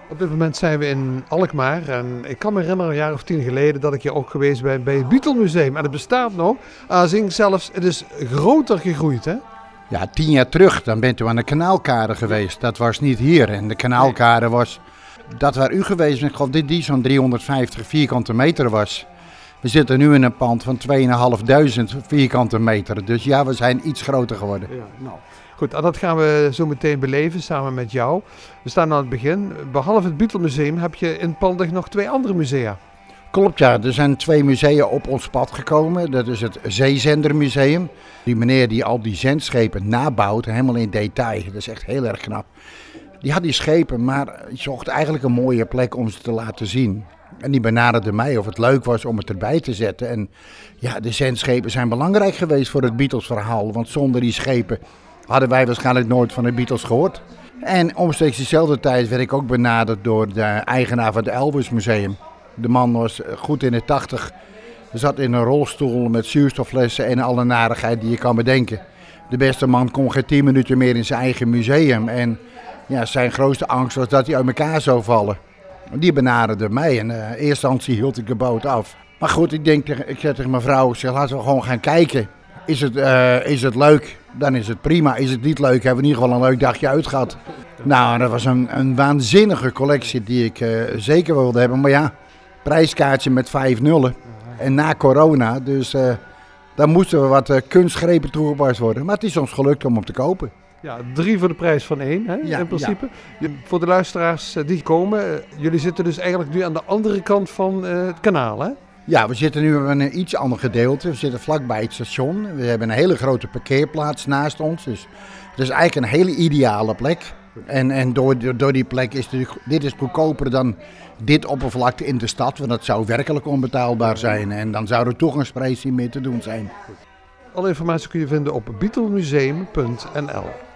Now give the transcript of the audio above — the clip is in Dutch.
Op dit moment zijn we in Alkmaar en ik kan me herinneren een jaar of 10 geleden dat ik hier ook geweest ben bij het Beatle-museum. En het bestaat nog, zelfs, het is groter gegroeid, hè? Ja, 10 jaar terug, dan bent u aan de Kanaalkade geweest. Dat was niet hier. En de Kanaalkade was, dat waar u geweest bent, ik geloof dit die zo'n 350 vierkante meter was. We zitten nu in een pand van 2500 vierkante meter. Dus ja, we zijn iets groter geworden. Ja, nou. Goed, en dat gaan we zo meteen beleven samen met jou. We staan aan het begin. Behalve het Beatle-museum heb je in Pandig nog 2 andere musea. Klopt, ja. Er zijn 2 musea op ons pad gekomen. Dat is het Zeezendermuseum. Die meneer die al die zendschepen nabouwt, helemaal in detail. Dat is echt heel erg knap. Die had die schepen, maar zocht eigenlijk een mooie plek om ze te laten zien. En die benaderde mij of het leuk was om het erbij te zetten. En ja, de zendschepen zijn belangrijk geweest voor het Beatles-verhaal. Want zonder die schepen hadden wij waarschijnlijk nooit van de Beatles gehoord. En omstreeks dezelfde tijd werd ik ook benaderd door de eigenaar van het Elvis Museum. De man was goed in de 80. Zat in een rolstoel met zuurstofflessen en alle narigheid die je kan bedenken. De beste man kon geen 10 minuten meer in zijn eigen museum. En ja, zijn grootste angst was dat hij uit elkaar zou vallen. Die benaderde mij en in eerste instantie hield ik de boot af. Maar goed, ik zei tegen mijn vrouw, laten we gewoon gaan kijken. Is het leuk? Dan is het prima. Is het niet leuk? Hebben we in ieder geval een leuk dagje uitgehad. Nou, dat was een waanzinnige collectie die ik zeker wilde hebben. Maar ja, prijskaartje met 5 nullen. En na corona, dus daar moesten we wat kunstgrepen toegepast worden. Maar het is ons gelukt om te kopen. Ja, 3 voor de prijs van 1, hè, ja, in principe. Ja. Voor de luisteraars die komen, jullie zitten dus eigenlijk nu aan de andere kant van het kanaal, hè? Ja, we zitten nu op een iets ander gedeelte. We zitten vlakbij het station. We hebben een hele grote parkeerplaats naast ons. Dus het is eigenlijk een hele ideale plek. En door die plek is dit is goedkoper dan dit oppervlakte in de stad. Want dat zou werkelijk onbetaalbaar zijn. En dan zou er toch een toegangsprijs meer te doen zijn. Alle informatie kun je vinden op beatlemuseum.nl.